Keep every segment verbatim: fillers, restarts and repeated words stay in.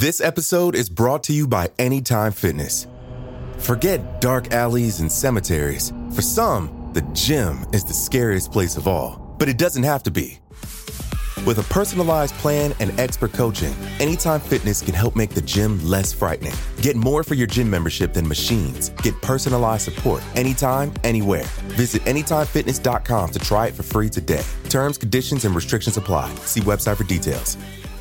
This episode is brought to you by Anytime Fitness. Forget dark alleys and cemeteries. For some, the gym is the scariest place of all, but it doesn't have to be. With a personalized plan and expert coaching, Anytime Fitness can help make the gym less frightening. Get more for your gym membership than machines. Get personalized support anytime, anywhere. Visit anytime fitness dot com to try it for free today. Terms, conditions, and restrictions apply. See website for details.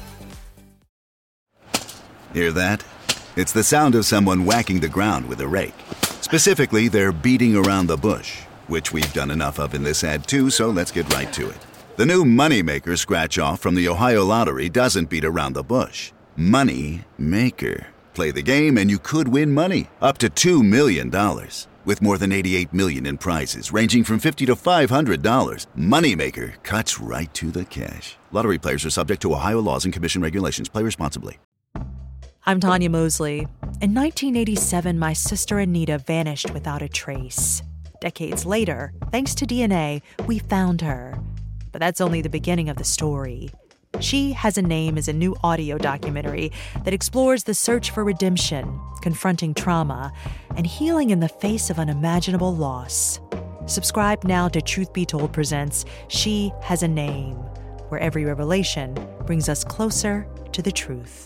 Hear that? It's the sound of someone whacking the ground with a rake. Specifically, they're beating around the bush, which we've done enough of in this ad too, so let's get right to it. The new Moneymaker scratch-off from the Ohio Lottery doesn't beat around the bush. Money Maker. Play the game and you could win money, up to two million dollars. With more than eighty-eight million dollars in prizes, ranging from fifty dollars to five hundred dollars, Moneymaker cuts right to the cash. Lottery players are subject to Ohio laws and commission regulations. Play responsibly. I'm Tanya Mosley. In nineteen eighty-seven, my sister Anita vanished without a trace. Decades later, thanks to D N A, we found her. But that's only the beginning of the story. She Has a Name is a new audio documentary that explores the search for redemption, confronting trauma, and healing in the face of unimaginable loss. Subscribe now to Truth Be Told presents She Has a Name, where every revelation brings us closer to the truth.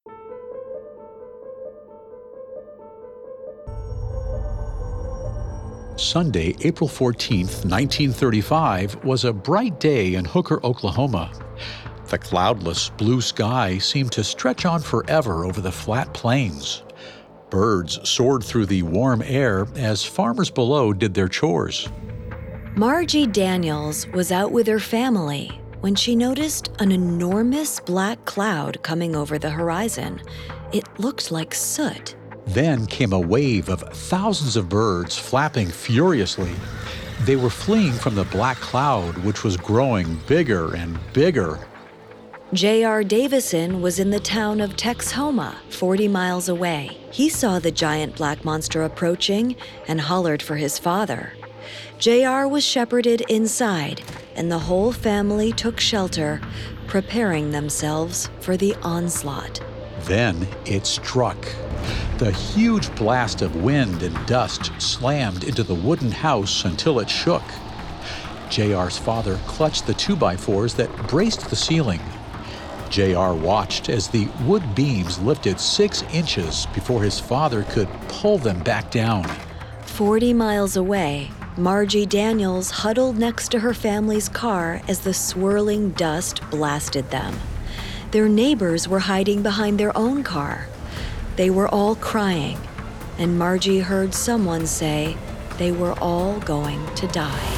Sunday, April fourteenth, nineteen thirty-five, was a bright day in Hooker, Oklahoma. The cloudless blue sky seemed to stretch on forever over the flat plains. Birds soared through the warm air as farmers below did their chores. Margie Daniels was out with her family when she noticed an enormous black cloud coming over the horizon. It looked like soot. Then came a wave of thousands of birds flapping furiously. They were fleeing from the black cloud, which was growing bigger and bigger. J R Davison was in the town of Texhoma, forty miles away. He saw the giant black monster approaching and hollered for his father. J R was shepherded inside, and the whole family took shelter, preparing themselves for the onslaught. Then it struck. The huge blast of wind and dust slammed into the wooden house until it shook. J R's father clutched the two by fours that braced the ceiling. J R watched as the wood beams lifted six inches before his father could pull them back down. Forty miles away, Margie Daniels huddled next to her family's car as the swirling dust blasted them. Their neighbors were hiding behind their own car. They were all crying, and Margie heard someone say they were all going to die.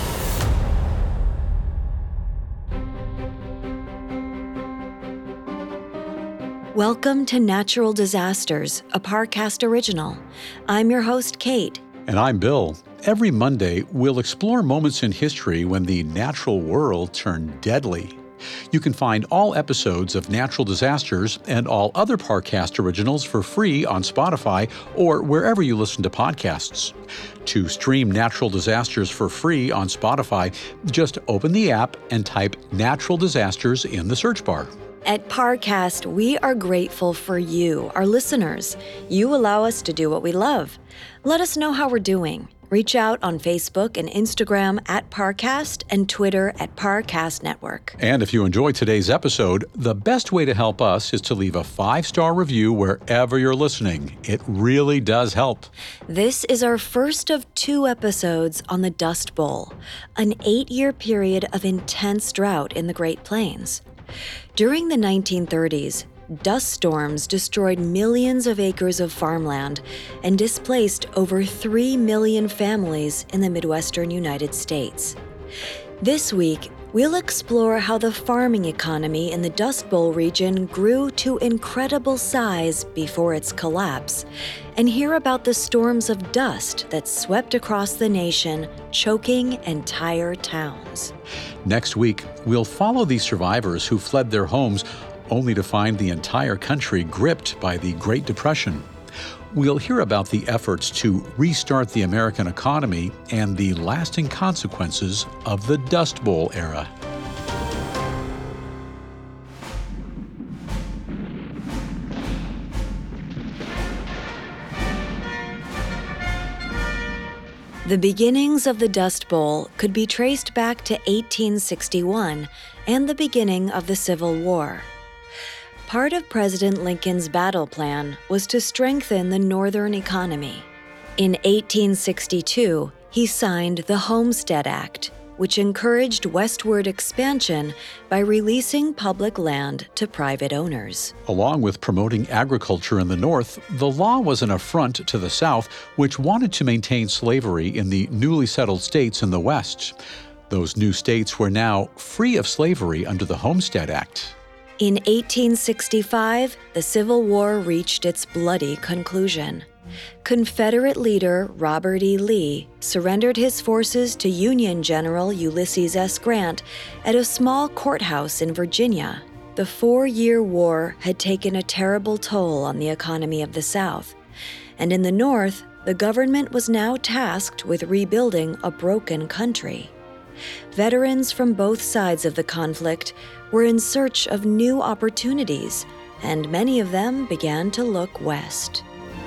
Welcome to Natural Disasters, a Parcast original. I'm your host, Kate. And I'm Bill. Every Monday, we'll explore moments in history when the natural world turned deadly. You can find all episodes of Natural Disasters and all other Parcast originals for free on Spotify or wherever you listen to podcasts. To stream Natural Disasters for free on Spotify, just open the app and type Natural Disasters in the search bar. At Parcast, we are grateful for you, our listeners. You allow us to do what we love. Let us know how we're doing. Reach out on Facebook and Instagram at Parcast and Twitter at Parcast Network. And if you enjoyed today's episode, the best way to help us is to leave a five-star review wherever you're listening. It really does help. This is our first of two episodes on the Dust Bowl, an eight-year period of intense drought in the Great Plains. During the nineteen thirties, dust storms destroyed millions of acres of farmland and displaced over three million families in the Midwestern United States. This week, we'll explore how the farming economy in the Dust Bowl region grew to incredible size before its collapse, and hear about the storms of dust that swept across the nation, choking entire towns. Next week, we'll follow these survivors who fled their homes only to find the entire country gripped by the Great Depression. We'll hear about the efforts to restart the American economy and the lasting consequences of the Dust Bowl era. The beginnings of the Dust Bowl could be traced back to eighteen sixty-one and the beginning of the Civil War. Part of President Lincoln's battle plan was to strengthen the Northern economy. In eighteen sixty-two, he signed the Homestead Act, which encouraged westward expansion by releasing public land to private owners. Along with promoting agriculture in the North, the law was an affront to the South, which wanted to maintain slavery in the newly settled states in the West. Those new states were now free of slavery under the Homestead Act. In eighteen sixty-five, the Civil War reached its bloody conclusion. Confederate leader Robert E. Lee surrendered his forces to Union General Ulysses S. Grant at a small courthouse in Virginia. The four-year war had taken a terrible toll on the economy of the South, and in the North, the government was now tasked with rebuilding a broken country. Veterans from both sides of the conflict were in search of new opportunities, and many of them began to look west.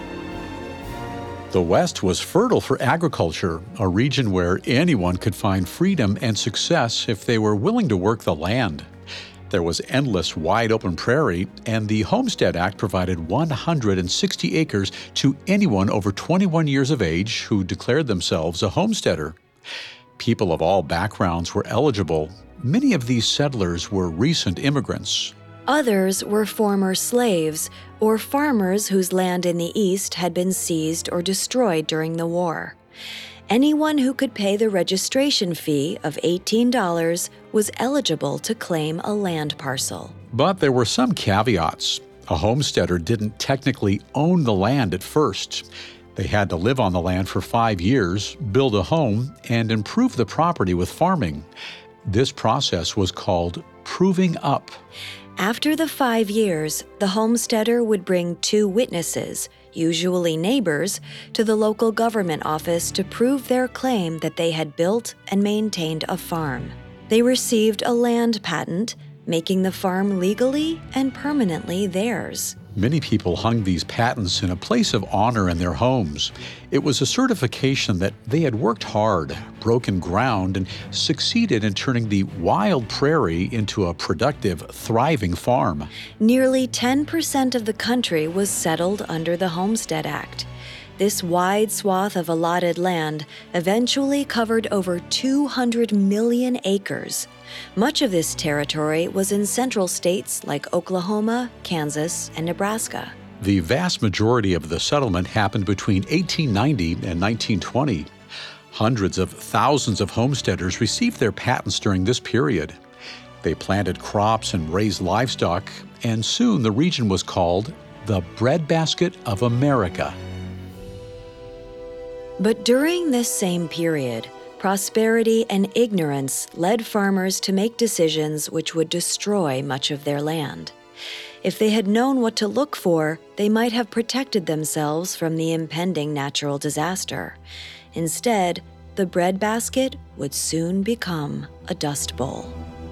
The West was fertile for agriculture, a region where anyone could find freedom and success if they were willing to work the land. There was endless wide-open prairie, and the Homestead Act provided one hundred sixty acres to anyone over twenty-one years of age who declared themselves a homesteader. People of all backgrounds were eligible. Many of these settlers were recent immigrants. Others were former slaves or farmers whose land in the East had been seized or destroyed during the war. Anyone who could pay the registration fee of eighteen dollars was eligible to claim a land parcel. But there were some caveats. A homesteader didn't technically own the land at first. They had to live on the land for five years, build a home, and improve the property with farming. This process was called proving up. After the five years, the homesteader would bring two witnesses, usually neighbors, to the local government office to prove their claim that they had built and maintained a farm. They received a land patent, making the farm legally and permanently theirs. Many people hung these patents in a place of honor in their homes. It was a certification that they had worked hard, broken ground, and succeeded in turning the wild prairie into a productive, thriving farm. Nearly ten percent of the country was settled under the Homestead Act. This wide swath of allotted land eventually covered over two hundred million acres. Much of this territory was in central states like Oklahoma, Kansas, and Nebraska. The vast majority of the settlement happened between eighteen ninety and nineteen twenty. Hundreds of thousands of homesteaders received their patents during this period. They planted crops and raised livestock, and soon the region was called the Breadbasket of America. But during this same period, prosperity and ignorance led farmers to make decisions which would destroy much of their land. If they had known what to look for, they might have protected themselves from the impending natural disaster. Instead, the breadbasket would soon become a dust bowl.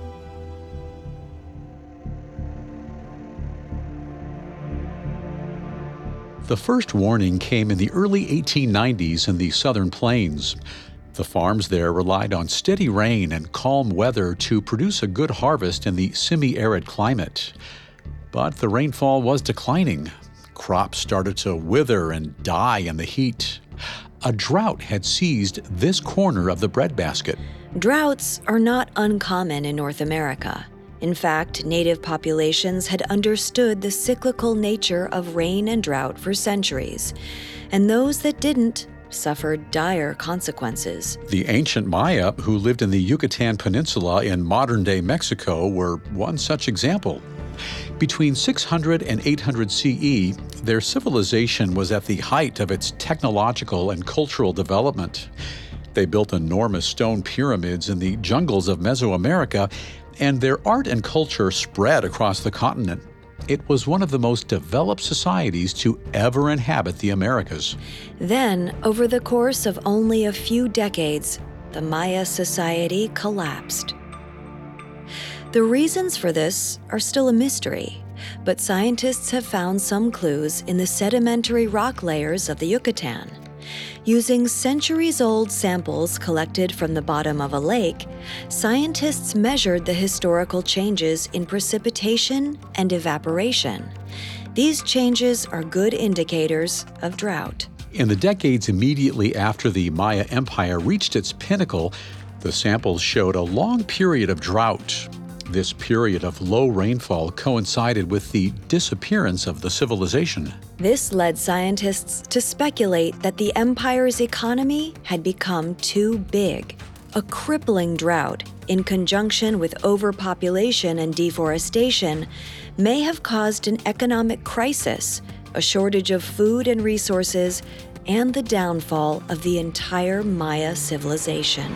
The first warning came in the early eighteen nineties in the southern plains. The farms there relied on steady rain and calm weather to produce a good harvest in the semi-arid climate. But the rainfall was declining. Crops started to wither and die in the heat. A drought had seized this corner of the breadbasket. Droughts are not uncommon in North America. In fact, native populations had understood the cyclical nature of rain and drought for centuries, and those that didn't suffered dire consequences. The ancient Maya, who lived in the Yucatan Peninsula in modern-day Mexico, were one such example. Between six hundred and eight hundred C E, their civilization was at the height of its technological and cultural development. They built enormous stone pyramids in the jungles of Mesoamerica, and their art and culture spread across the continent. It was one of the most developed societies to ever inhabit the Americas. Then, over the course of only a few decades, the Maya society collapsed. The reasons for this are still a mystery, but scientists have found some clues in the sedimentary rock layers of the Yucatan. Using centuries-old samples collected from the bottom of a lake, scientists measured the historical changes in precipitation and evaporation. These changes are good indicators of drought. In the decades immediately after the Maya Empire reached its pinnacle, the samples showed a long period of drought. This period of low rainfall coincided with the disappearance of the civilization. This led scientists to speculate that the empire's economy had become too big. A crippling drought, in conjunction with overpopulation and deforestation, may have caused an economic crisis, a shortage of food and resources, and the downfall of the entire Maya civilization.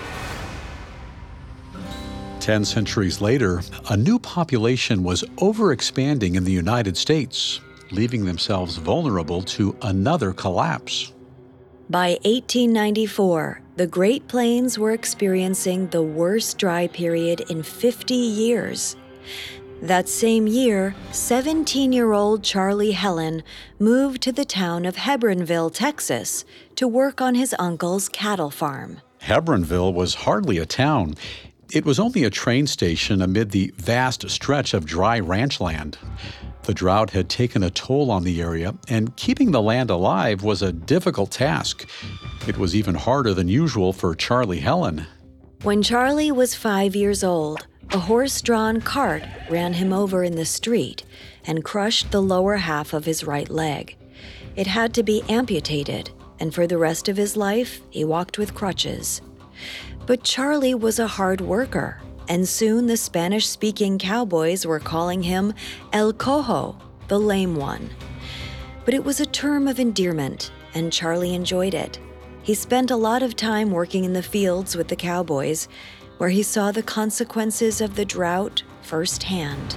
Ten centuries later, a new population was overexpanding in the United States, leaving themselves vulnerable to another collapse. By eighteen ninety-four, the Great Plains were experiencing the worst dry period in fifty years. That same year, seventeen-year-old Charlie Hellen moved to the town of Hebronville, Texas, to work on his uncle's cattle farm. Hebronville was hardly a town. It was only a train station amid the vast stretch of dry ranch land. The drought had taken a toll on the area, and keeping the land alive was a difficult task. It was even harder than usual for Charlie Hellen. When Charlie was five years old, a horse-drawn cart ran him over in the street and crushed the lower half of his right leg. It had to be amputated, and for the rest of his life, he walked with crutches. But Charlie was a hard worker, and soon the Spanish-speaking cowboys were calling him El Cojo, the lame one. But it was a term of endearment, and Charlie enjoyed it. He spent a lot of time working in the fields with the cowboys, where he saw the consequences of the drought firsthand.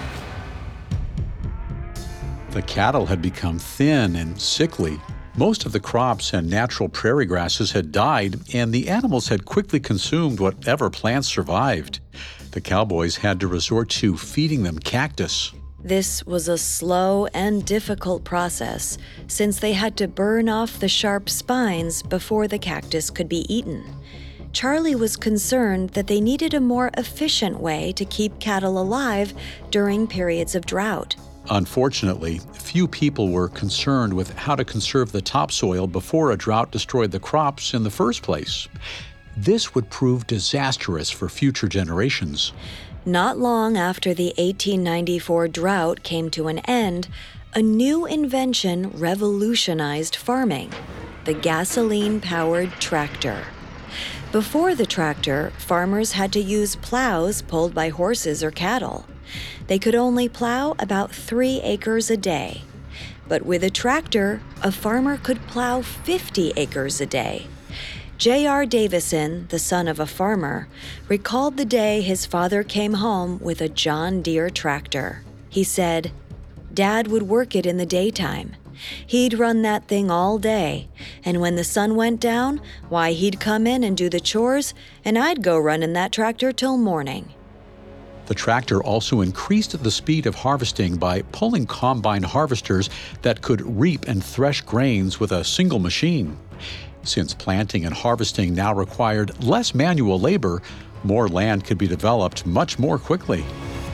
The cattle had become thin and sickly. Most of the crops and natural prairie grasses had died, and the animals had quickly consumed whatever plants survived. The cowboys had to resort to feeding them cactus. This was a slow and difficult process, since they had to burn off the sharp spines before the cactus could be eaten. Charlie was concerned that they needed a more efficient way to keep cattle alive during periods of drought. Unfortunately, few people were concerned with how to conserve the topsoil before a drought destroyed the crops in the first place. This would prove disastrous for future generations. Not long after the eighteen ninety-four drought came to an end, a new invention revolutionized farming: the gasoline-powered tractor. Before the tractor, farmers had to use plows pulled by horses or cattle. They could only plow about three acres a day. But with a tractor, a farmer could plow fifty acres a day. J R Davison, the son of a farmer, recalled the day his father came home with a John Deere tractor. He said, "Dad would work it in the daytime. He'd run that thing all day, and when the sun went down, why, he'd come in and do the chores, and I'd go running that tractor till morning." The tractor also increased the speed of harvesting by pulling combine harvesters that could reap and thresh grains with a single machine. Since planting and harvesting now required less manual labor, more land could be developed much more quickly.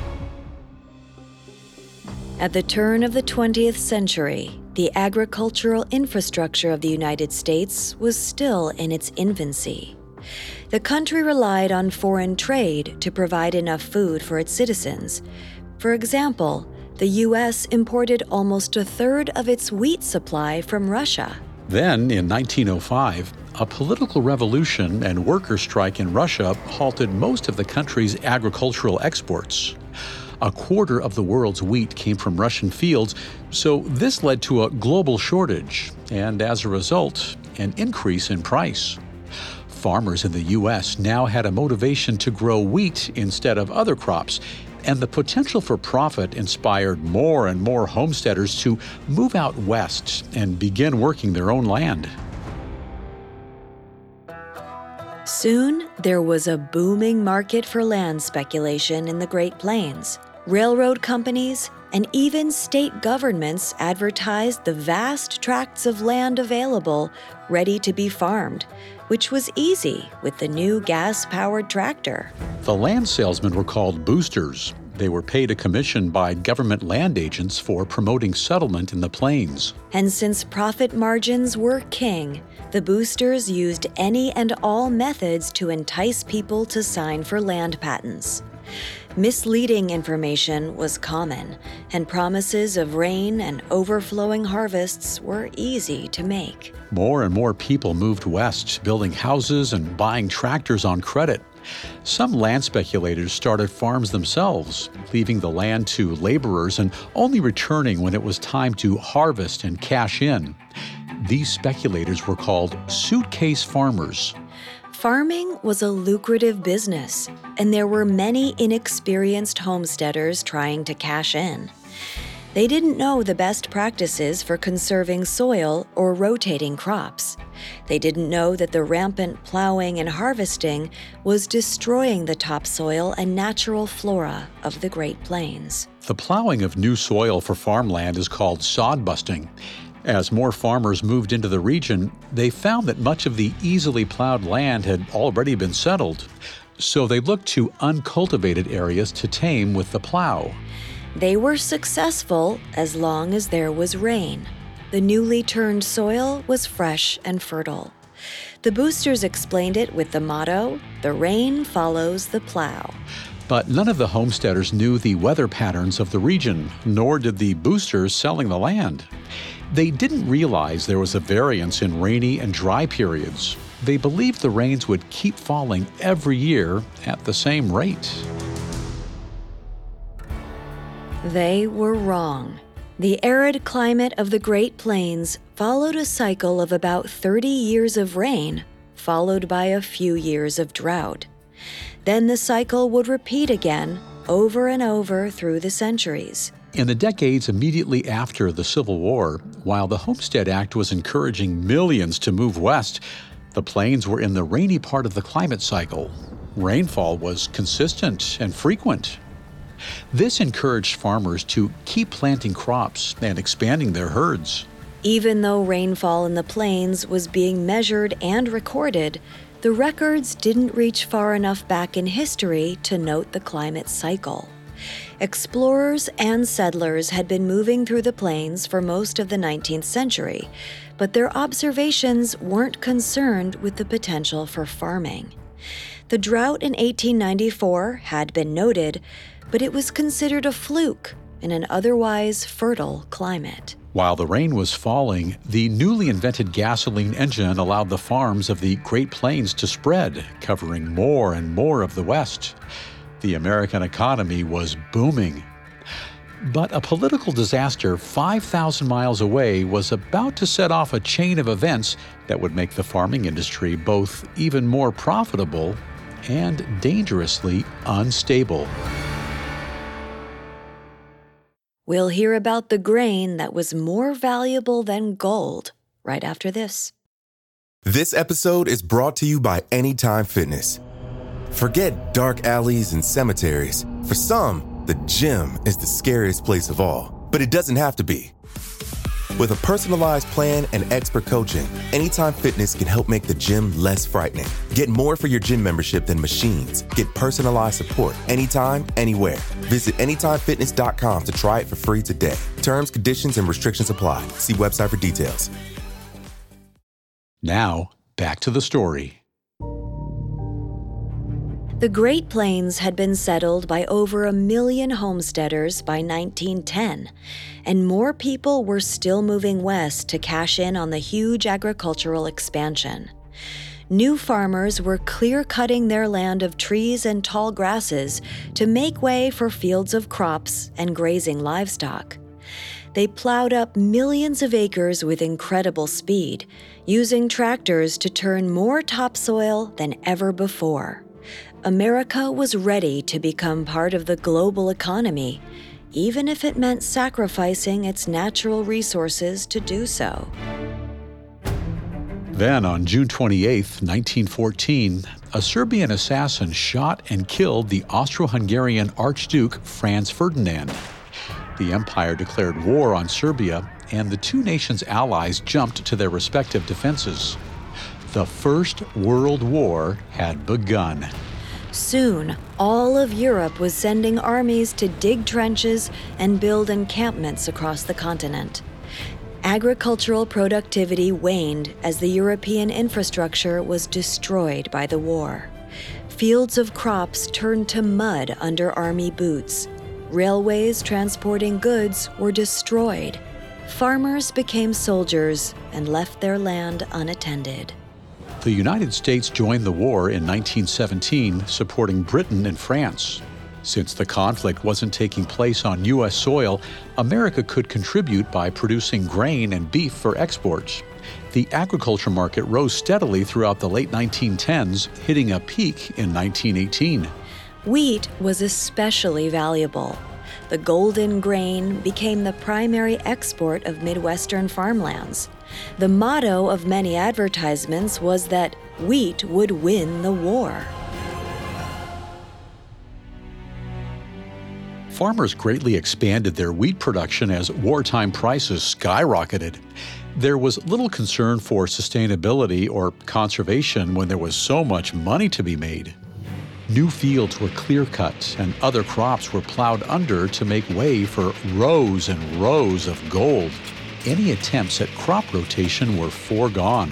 At the turn of the twentieth century, the agricultural infrastructure of the United States was still in its infancy. The country relied on foreign trade to provide enough food for its citizens. For example, the U S imported almost a third of its wheat supply from Russia. Then, in nineteen oh five, a political revolution and worker strike in Russia halted most of the country's agricultural exports. A quarter of the world's wheat came from Russian fields, so this led to a global shortage, and as a result, an increase in price. Farmers in the U S now had a motivation to grow wheat instead of other crops, and the potential for profit inspired more and more homesteaders to move out west and begin working their own land. Soon, there was a booming market for land speculation in the Great Plains. Railroad companies, and even state governments advertised the vast tracts of land available ready to be farmed, which was easy with the new gas-powered tractor. The land salesmen were called boosters. They were paid a commission by government land agents for promoting settlement in the plains. And since profit margins were king, the boosters used any and all methods to entice people to sign for land patents. Misleading information was common, and promises of rain and overflowing harvests were easy to make. More and more people moved west, building houses and buying tractors on credit. Some land speculators started farms themselves, leaving the land to laborers and only returning when it was time to harvest and cash in. These speculators were called suitcase farmers. Farming was a lucrative business, and there were many inexperienced homesteaders trying to cash in. They didn't know the best practices for conserving soil or rotating crops. They didn't know that the rampant plowing and harvesting was destroying the topsoil and natural flora of the Great Plains. The plowing of new soil for farmland is called sod busting. As more farmers moved into the region, they found that much of the easily plowed land had already been settled. So they looked to uncultivated areas to tame with the plow. They were successful as long as there was rain. The newly turned soil was fresh and fertile. The boosters explained it with the motto, "The rain follows the plow." But none of the homesteaders knew the weather patterns of the region, nor did the boosters selling the land. They didn't realize there was a variance in rainy and dry periods. They believed the rains would keep falling every year at the same rate. They were wrong. The arid climate of the Great Plains followed a cycle of about thirty years of rain, followed by a few years of drought. Then the cycle would repeat again, over and over through the centuries. In the decades immediately after the Civil War, while the Homestead Act was encouraging millions to move west, the plains were in the rainy part of the climate cycle. Rainfall was consistent and frequent. This encouraged farmers to keep planting crops and expanding their herds. Even though rainfall in the plains was being measured and recorded, the records didn't reach far enough back in history to note the climate cycle. Explorers and settlers had been moving through the plains for most of the nineteenth century, but their observations weren't concerned with the potential for farming. The drought in eighteen ninety-four had been noted, but it was considered a fluke in an otherwise fertile climate. While the rain was falling, the newly invented gasoline engine allowed the farms of the Great Plains to spread, covering more and more of the West. The American economy was booming. But a political disaster five thousand miles away was about to set off a chain of events that would make the farming industry both even more profitable and dangerously unstable. We'll hear about the grain that was more valuable than gold right after this. This episode is brought to you by Anytime Fitness. Forget dark alleys and cemeteries. For some, the gym is the scariest place of all, but it doesn't have to be. With a personalized plan and expert coaching, Anytime Fitness can help make the gym less frightening. Get more for your gym membership than machines. Get personalized support anytime, anywhere. Visit anytime fitness dot com to try it for free today. Terms, conditions, and restrictions apply. See website for details. Now, back to the story. The Great Plains had been settled by over a million homesteaders by nineteen ten, and more people were still moving west to cash in on the huge agricultural expansion. New farmers were clear-cutting their land of trees and tall grasses to make way for fields of crops and grazing livestock. They plowed up millions of acres with incredible speed, using tractors to turn more topsoil than ever before. America was ready to become part of the global economy, even if it meant sacrificing its natural resources to do so. Then, on June twenty-eighth, nineteen fourteen, a Serbian assassin shot and killed the Austro-Hungarian Archduke Franz Ferdinand. The empire declared war on Serbia, and the two nations' allies jumped to their respective defenses. The First World War had begun. Soon, all of Europe was sending armies to dig trenches and build encampments across the continent. Agricultural productivity waned as the European infrastructure was destroyed by the war. Fields of crops turned to mud under army boots. Railways transporting goods were destroyed. Farmers became soldiers and left their land unattended. The United States joined the war in nineteen seventeen, supporting Britain and France. Since the conflict wasn't taking place on U S soil, America could contribute by producing grain and beef for export. The agriculture market rose steadily throughout the late nineteen tens, hitting a peak in nineteen eighteen. Wheat was especially valuable. The golden grain became the primary export of Midwestern farmlands. The motto of many advertisements was that wheat would win the war. Farmers greatly expanded their wheat production as wartime prices skyrocketed. There was little concern for sustainability or conservation when there was so much money to be made. New fields were clear-cut and other crops were plowed under to make way for rows and rows of gold. Any attempts at crop rotation were foregone.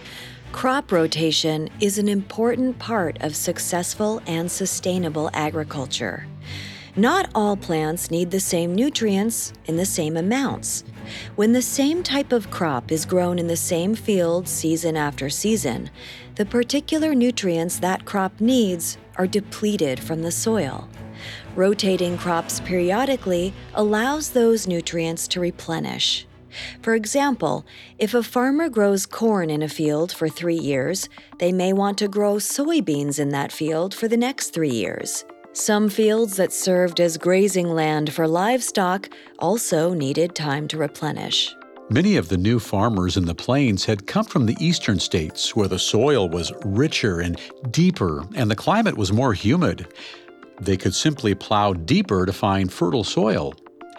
Crop rotation is an important part of successful and sustainable agriculture. Not all plants need the same nutrients in the same amounts. When the same type of crop is grown in the same field season after season, the particular nutrients that crop needs are depleted from the soil. Rotating crops periodically allows those nutrients to replenish. For example, if a farmer grows corn in a field for three years, they may want to grow soybeans in that field for the next three years. Some fields that served as grazing land for livestock also needed time to replenish. Many of the new farmers in the plains had come from the eastern states, where the soil was richer and deeper and the climate was more humid. They could simply plow deeper to find fertile soil.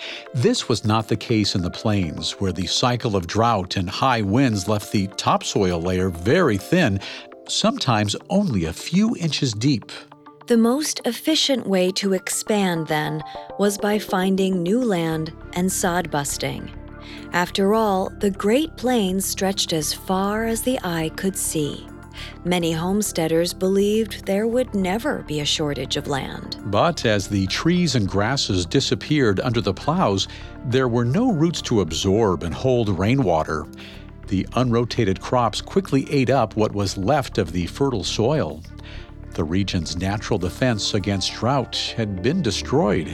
This was not the case in the plains, where the cycle of drought and high winds left the topsoil layer very thin, sometimes only a few inches deep. The most efficient way to expand, then, was by finding new land and sod busting. After all, the Great Plains stretched as far as the eye could see. Many homesteaders believed there would never be a shortage of land. But as the trees and grasses disappeared under the plows, there were no roots to absorb and hold rainwater. The unrotated crops quickly ate up what was left of the fertile soil. The region's natural defense against drought had been destroyed.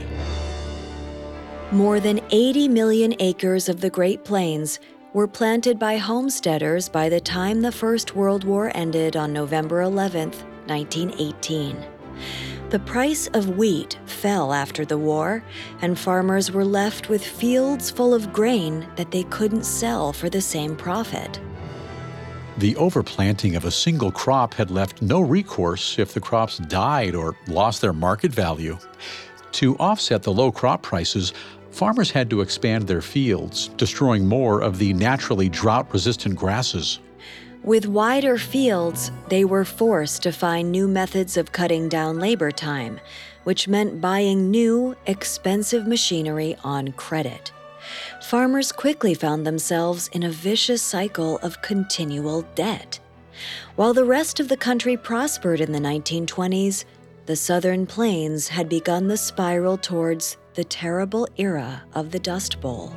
More than eighty million acres of the Great Plains were planted by homesteaders by the time the First World War ended on November eleventh, nineteen eighteen. The price of wheat fell after the war, and farmers were left with fields full of grain that they couldn't sell for the same profit. The overplanting of a single crop had left no recourse if the crops died or lost their market value. To offset the low crop prices, farmers had to expand their fields, destroying more of the naturally drought-resistant grasses. With wider fields, they were forced to find new methods of cutting down labor time, which meant buying new, expensive machinery on credit. Farmers quickly found themselves in a vicious cycle of continual debt. While the rest of the country prospered in the nineteen twenties, the Southern Plains had begun the spiral towards the terrible era of the Dust Bowl.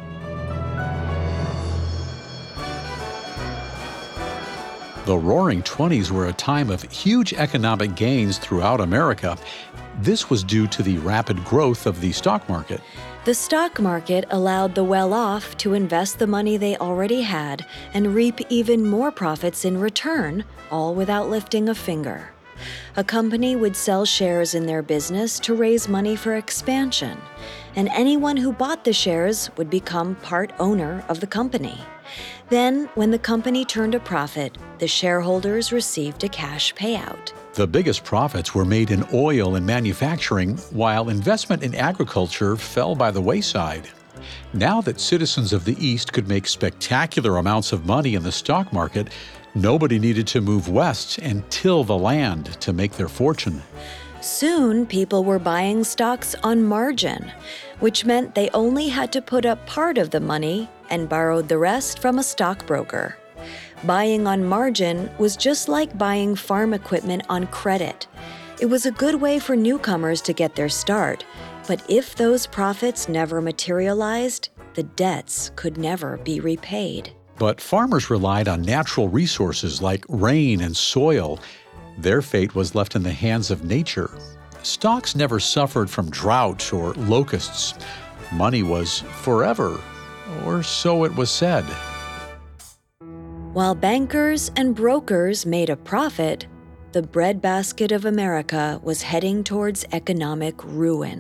The Roaring Twenties were a time of huge economic gains throughout America. This was due to the rapid growth of the stock market. The stock market allowed the well-off to invest the money they already had and reap even more profits in return, all without lifting a finger. A company would sell shares in their business to raise money for expansion, and anyone who bought the shares would become part owner of the company. Then, when the company turned a profit, the shareholders received a cash payout. The biggest profits were made in oil and manufacturing, while investment in agriculture fell by the wayside. Now that citizens of the East could make spectacular amounts of money in the stock market, nobody needed to move west and till the land to make their fortune. Soon, people were buying stocks on margin, which meant they only had to put up part of the money and borrowed the rest from a stockbroker. Buying on margin was just like buying farm equipment on credit. It was a good way for newcomers to get their start, but if those profits never materialized, the debts could never be repaid. But farmers relied on natural resources like rain and soil. Their fate was left in the hands of nature. Stocks never suffered from drought or locusts. Money was forever, or so it was said. While bankers and brokers made a profit, the breadbasket of America was heading towards economic ruin.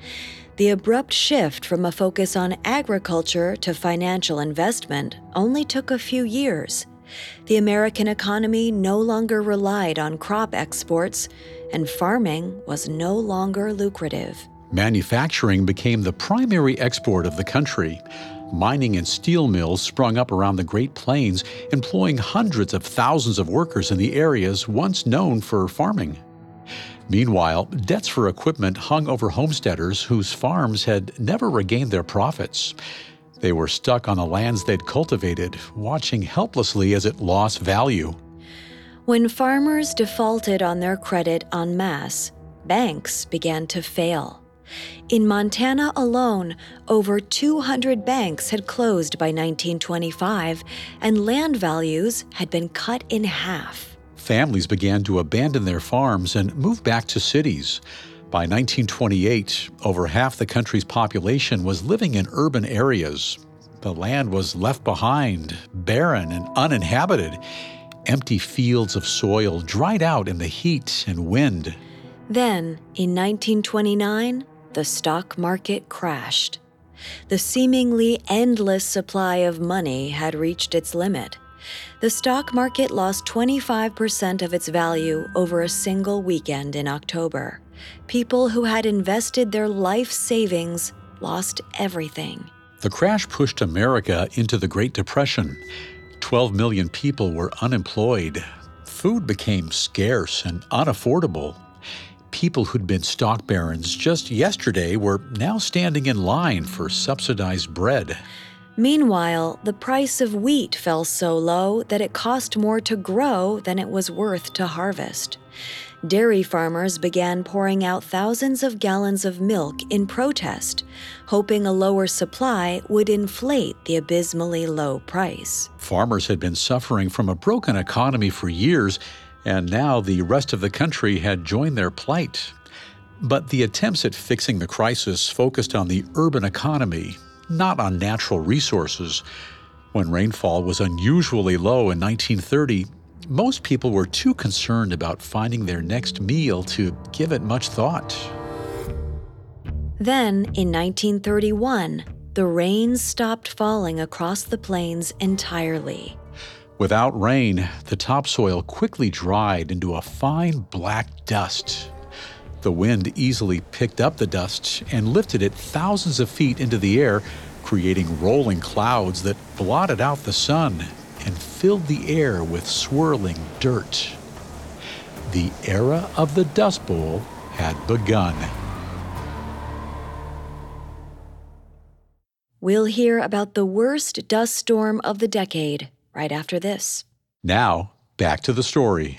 The abrupt shift from a focus on agriculture to financial investment only took a few years. The American economy no longer relied on crop exports, and farming was no longer lucrative. Manufacturing became the primary export of the country. Mining and steel mills sprung up around the Great Plains, employing hundreds of thousands of workers in the areas once known for farming. Meanwhile, debts for equipment hung over homesteaders whose farms had never regained their profits. They were stuck on the lands they'd cultivated, watching helplessly as it lost value. When farmers defaulted on their credit en masse, banks began to fail. In Montana alone, over two hundred banks had closed by nineteen twenty-five, and land values had been cut in half. Families began to abandon their farms and move back to cities. By nineteen twenty-eight, over half the country's population was living in urban areas. The land was left behind, barren and uninhabited. Empty fields of soil dried out in the heat and wind. Then, in nineteen twenty-nine, the stock market crashed. The seemingly endless supply of money had reached its limit. The stock market lost twenty-five percent of its value over a single weekend in October. People who had invested their life savings lost everything. The crash pushed America into the Great Depression. twelve million people were unemployed. Food became scarce and unaffordable. People who'd been stock barons just yesterday were now standing in line for subsidized bread. Meanwhile, the price of wheat fell so low that it cost more to grow than it was worth to harvest. Dairy farmers began pouring out thousands of gallons of milk in protest, hoping a lower supply would inflate the abysmally low price. Farmers had been suffering from a broken economy for years, and now the rest of the country had joined their plight. But the attempts at fixing the crisis focused on the urban economy, not on natural resources. When rainfall was unusually low in nineteen thirty, most people were too concerned about finding their next meal to give it much thought. Then, in nineteen thirty-one, the rains stopped falling across the plains entirely. Without rain, the topsoil quickly dried into a fine black dust. The wind easily picked up the dust and lifted it thousands of feet into the air, creating rolling clouds that blotted out the sun and filled the air with swirling dirt. The era of the Dust Bowl had begun. We'll hear about the worst dust storm of the decade right after this. Now, back to the story.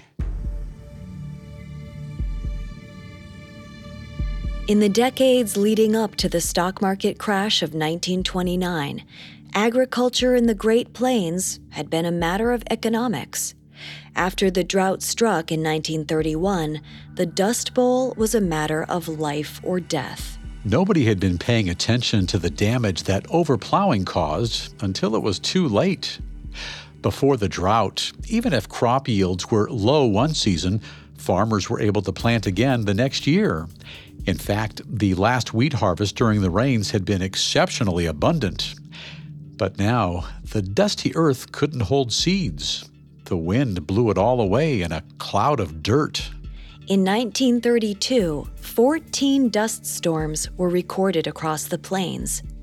In the decades leading up to the stock market crash of nineteen twenty-nine, agriculture in the Great Plains had been a matter of economics. After the drought struck in nineteen thirty-one, the Dust Bowl was a matter of life or death. Nobody had been paying attention to the damage that overplowing caused until it was too late. Before the drought, even if crop yields were low one season, farmers were able to plant again the next year. In fact, the last wheat harvest during the rains had been exceptionally abundant. But now, the dusty earth couldn't hold seeds. The wind blew it all away in a cloud of dirt. In nineteen thirty-two, fourteen dust storms were recorded across the plains.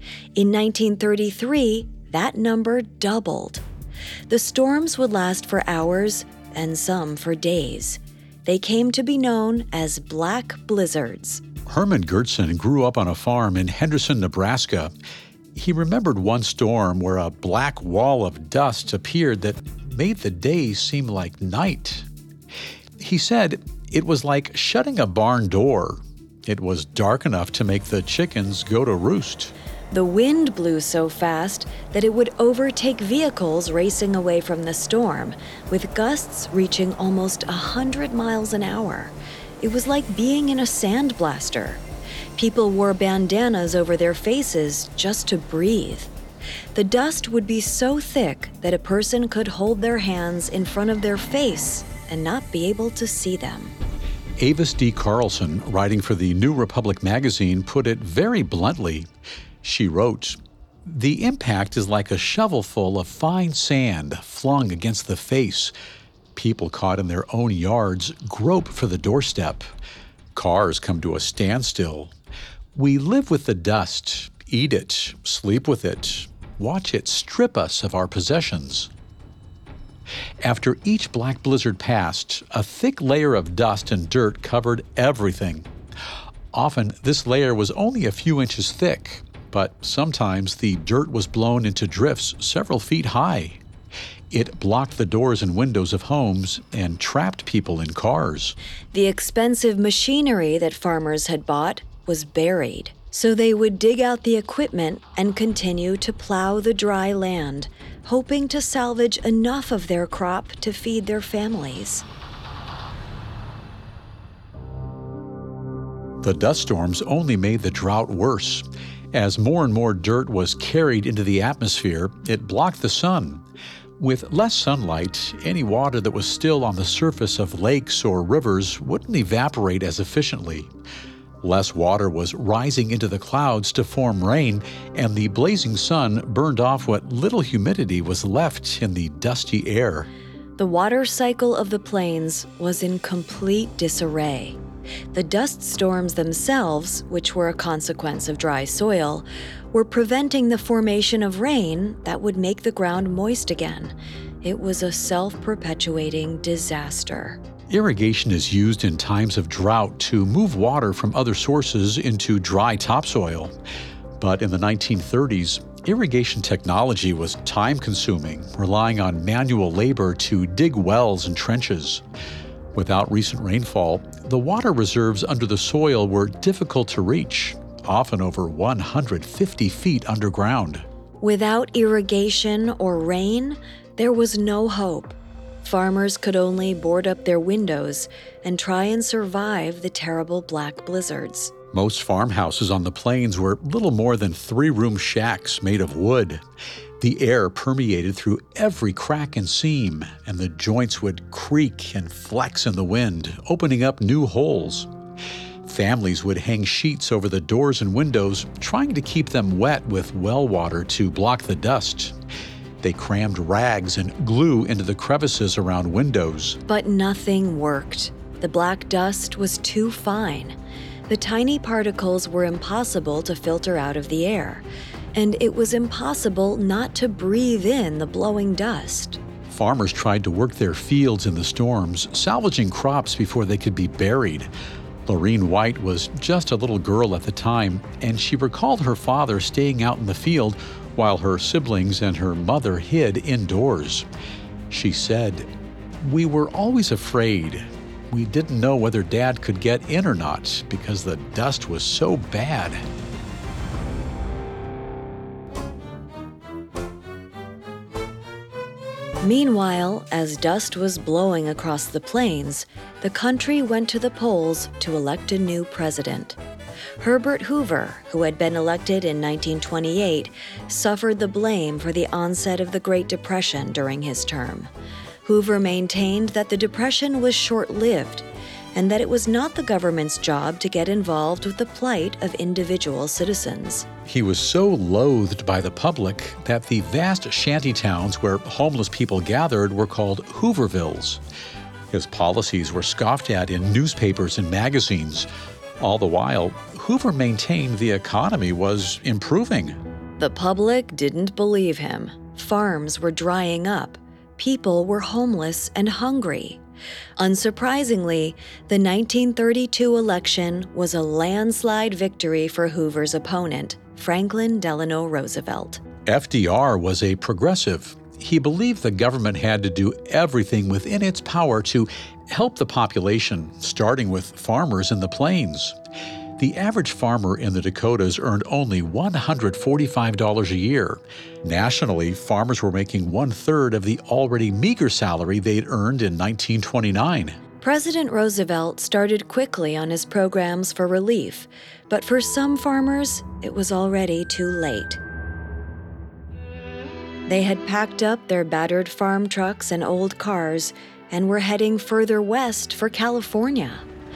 In nineteen thirty-three, that number doubled. The storms would last for hours and some for days. They came to be known as black blizzards. Herman Gertson grew up on a farm in Henderson, Nebraska. He remembered one storm where a black wall of dust appeared that made the day seem like night. He said it was like shutting a barn door. It was dark enough to make the chickens go to roost. The wind blew so fast that it would overtake vehicles racing away from the storm, with gusts reaching almost one hundred miles an hour. It was like being in a sandblaster. People wore bandanas over their faces just to breathe. The dust would be so thick that a person could hold their hands in front of their face and not be able to see them. Avis D. Carlson, writing for the New Republic magazine, put it very bluntly. She wrote, "The impact is like a shovelful of fine sand flung against the face. People caught in their own yards grope for the doorstep. Cars come to a standstill. We live with the dust, eat it, sleep with it, watch it strip us of our possessions." After each black blizzard passed, a thick layer of dust and dirt covered everything. Often, this layer was only a few inches thick, but sometimes the dirt was blown into drifts several feet high. It blocked the doors and windows of homes and trapped people in cars. The expensive machinery that farmers had bought was buried, so they would dig out the equipment and continue to plow the dry land, hoping to salvage enough of their crop to feed their families. The dust storms only made the drought worse. As more and more dirt was carried into the atmosphere, it blocked the sun. With less sunlight, any water that was still on the surface of lakes or rivers wouldn't evaporate as efficiently. Less water was rising into the clouds to form rain, and the blazing sun burned off what little humidity was left in the dusty air. The water cycle of the plains was in complete disarray. The dust storms themselves, which were a consequence of dry soil, were preventing the formation of rain that would make the ground moist again. It was a self-perpetuating disaster. Irrigation is used in times of drought to move water from other sources into dry topsoil. But in the nineteen thirties, irrigation technology was time-consuming, relying on manual labor to dig wells and trenches. Without recent rainfall, the water reserves under the soil were difficult to reach, often over one hundred fifty feet underground. Without irrigation or rain, there was no hope. Farmers could only board up their windows and try and survive the terrible black blizzards. Most farmhouses on the plains were little more than three-room shacks made of wood. The air permeated through every crack and seam, and the joints would creak and flex in the wind, opening up new holes. Families would hang sheets over the doors and windows, trying to keep them wet with well water to block the dust. They crammed rags and glue into the crevices around windows. But nothing worked. The black dust was too fine. The tiny particles were impossible to filter out of the air, and it was impossible not to breathe in the blowing dust. Farmers tried to work their fields in the storms, salvaging crops before they could be buried. Lorene White was just a little girl at the time, and she recalled her father staying out in the field while her siblings and her mother hid indoors. She said, "We were always afraid. We didn't know whether Dad could get in or not because the dust was so bad." Meanwhile, as dust was blowing across the plains, the country went to the polls to elect a new president. Herbert Hoover, who had been elected in nineteen twenty-eight, suffered the blame for the onset of the Great Depression during his term. Hoover maintained that the Depression was short-lived and that it was not the government's job to get involved with the plight of individual citizens. He was so loathed by the public that the vast shanty towns where homeless people gathered were called Hoovervilles. His policies were scoffed at in newspapers and magazines. All the while, Hoover maintained the economy was improving. The public didn't believe him. Farms were drying up. People were homeless and hungry. Unsurprisingly, the nineteen thirty-two election was a landslide victory for Hoover's opponent, Franklin Delano Roosevelt. F D R was a progressive. He believed the government had to do everything within its power to help the population, starting with farmers in the plains. The average farmer in the Dakotas earned only one hundred forty-five dollars a year. Nationally, farmers were making one-third of the already meager salary they'd earned in nineteen twenty-nine. President Roosevelt started quickly on his programs for relief, but for some farmers, it was already too late. They had packed up their battered farm trucks and old cars and were heading further west for California.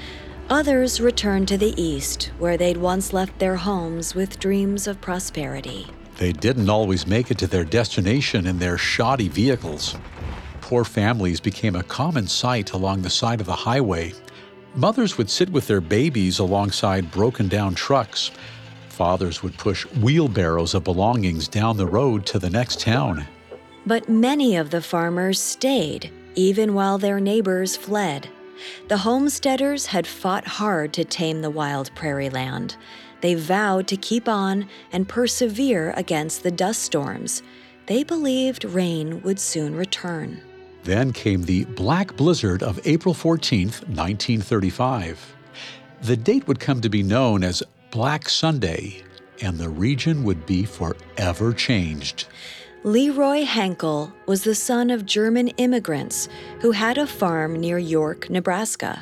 Others returned to the east, where they'd once left their homes with dreams of prosperity. They didn't always make it to their destination in their shoddy vehicles. Poor families became a common sight along the side of the highway. Mothers would sit with their babies alongside broken-down trucks. Fathers would push wheelbarrows of belongings down the road to the next town. But many of the farmers stayed, even while their neighbors fled. The homesteaders had fought hard to tame the wild prairie land. They vowed to keep on and persevere against the dust storms. They believed rain would soon return. Then came the Black Blizzard of April fourteenth, nineteen thirty-five. The date would come to be known as Black Sunday, and the region would be forever changed. Leroy Hankel was the son of German immigrants who had a farm near York, Nebraska.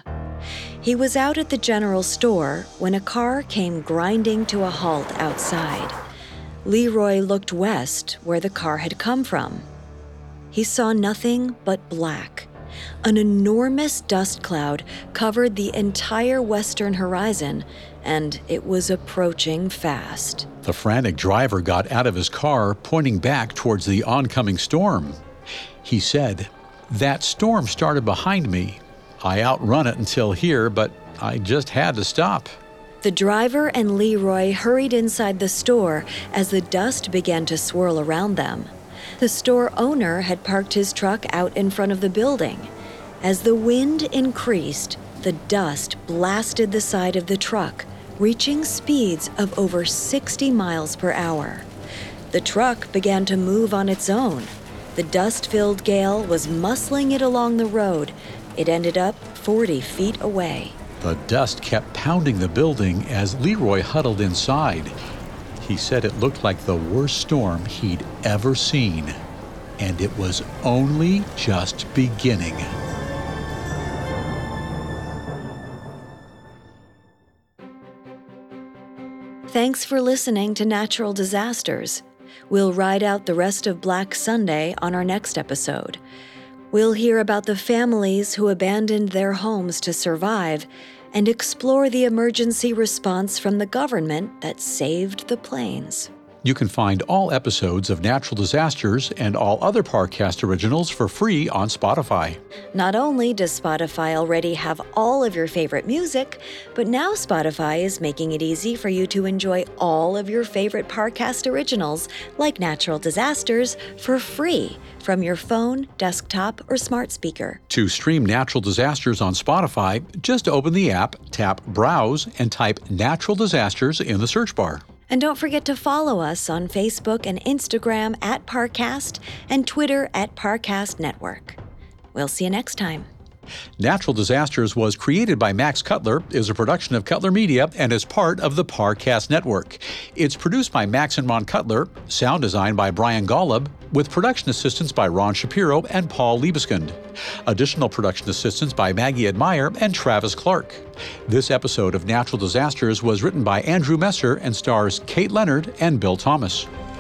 He was out at the general store when a car came grinding to a halt outside. Leroy looked west, where the car had come from. He saw nothing but black. An enormous dust cloud covered the entire western horizon, and it was approaching fast. The frantic driver got out of his car, pointing back towards the oncoming storm. He said, "That storm started behind me. I outrun it until here, but I just had to stop." The driver and Leroy hurried inside the store as the dust began to swirl around them. The store owner had parked his truck out in front of the building. As the wind increased, the dust blasted the side of the truck, reaching speeds of over sixty miles per hour. The truck began to move on its own. The dust-filled gale was muscling it along the road. It ended up forty feet away. The dust kept pounding the building as Leroy huddled inside. He said it looked like the worst storm he'd ever seen, and it was only just beginning. Thanks for listening to Natural Disasters. We'll ride out the rest of Black Sunday on our next episode. We'll hear about the families who abandoned their homes to survive and explore the emergency response from the government that saved the plains. You can find all episodes of Natural Disasters and all other Parcast originals for free on Spotify. Not only does Spotify already have all of your favorite music, but now Spotify is making it easy for you to enjoy all of your favorite Parcast originals, like Natural Disasters, for free from your phone, desktop, or smart speaker. To stream Natural Disasters on Spotify, just open the app, tap Browse, and type Natural Disasters in the search bar. And don't forget to follow us on Facebook and Instagram at Parcast and Twitter at Parcast Network. We'll see you next time. Natural Disasters was created by Max Cutler, is a production of Cutler Media, and is part of the Parcast Network. It's produced by Max and Ron Cutler, sound design by Brian Golub, with production assistance by Ron Shapiro and Paul Liebeskind. Additional production assistance by Maggie Admire and Travis Clark. This episode of Natural Disasters was written by Andrew Messer and stars Kate Leonard and Bill Thomas.